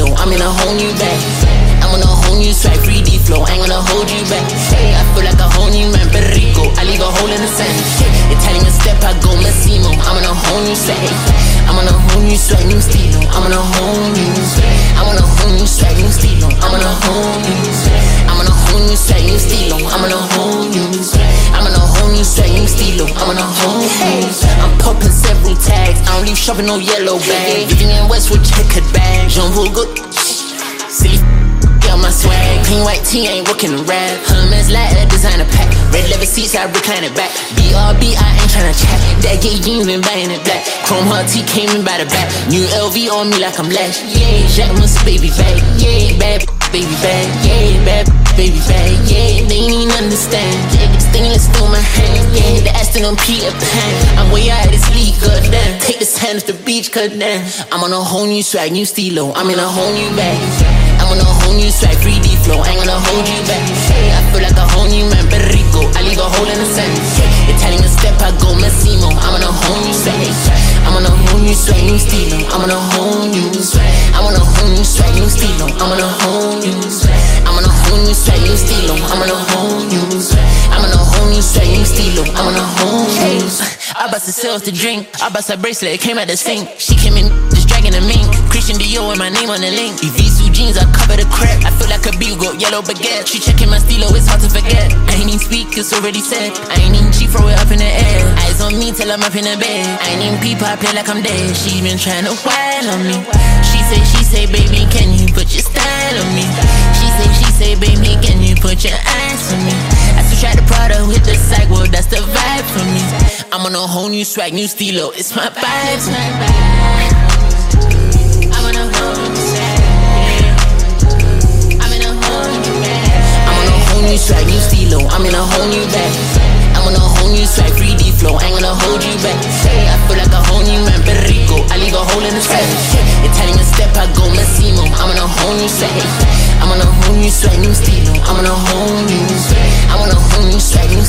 stilo. I'm in a whole new bag. I'm on a whole new swag, 3D flow, ain't gonna hold you back. Hey, I feel like a whole new man, Perico, I leave a hole in the sand. Italian step, I go Massimo, I'm on a whole new swag. I'm on a whole new swag, new stilo. I'm on a whole new swag. I'm on a whole new swag, new stilo. I'm on a whole new swag. I'm on a whole new swag, new stilo. I'm on a whole new swag. I'm on a whole new swag, new stilo. I'm on a whole new swag. I'm popping several tags, I don't leave shopping no yellow bag. Vivian Westwood checkered bag, Jean Vogue, silly. My swag, clean white tee, ain't working the rap. Hermes lighter, designer pack. Red leather seats, I recline it back. BRB, I ain't tryna chat. That gay jeans been buying it black. Chrome heart tee came in by the back. New LV on me like I'm Lash. Yeah, Jacquemus baby bag. Yeah, bad baby bag. Yeah, bad baby bag. Yeah, they ain't even understand. Yeah, stainless through my hand. Yeah, the Aston on Peter Pan. I'm way out of this league, goddamn. Take the sand off the beach, goddamn. I'm on a whole new swag, new stilo. I'm in a whole new bag. I'm on a whole new swag, 3D flow, ain't gonna hold you back. Hey, I feel like a whole new man, Perico, I leave a hole in the sand. Italian step, I go Massimo, I'm on a whole new swag. I'm on a whole new swag, new stilo. I'm on a whole new swag. I'm on a whole new swag, new stilo. I'm on a whole new swag. I'm on a whole new swag, new stilo. I'm on a whole new swag. I'm on a whole new swag, new stilo. I'm on a whole new swag. I bust the sales to drink. I bust her bracelet, it came out the sink. She came in just dragging a mink. Christian Dior with my name on the link. Evisu jeans, I cover the crap. I feel like a beagle, got yellow baguette. She checking my stilo, it's hard to forget. I ain't even speak, it's already said. I ain't even cheap, throw it up in the air. Eyes on me till I'm up in the bed. I ain't even peep, I play like I'm dead. She been trying to whine on me. She say, baby, can you put your style on me? She say, baby, can you put your eyes on me? I still try to Prada with the psych, well, that's the vibe for me. I'm on a whole new swag, new stilo, it's my vibe. I'm on a whole new swag. I'm in a whole new bag. I'm on a whole new swag, new stilo. I'm in a whole new bag. I'm on a whole new swag, 3D flow, ain't gonna hold you back. Hey, I feel like a whole new man, Perico, I leave a hole in the sand. Italian step, I go Massimo, I'm on a whole new swag. I'm on a whole new swag, new stilo. I'm on a whole new swag. I'm on a whole new swag, new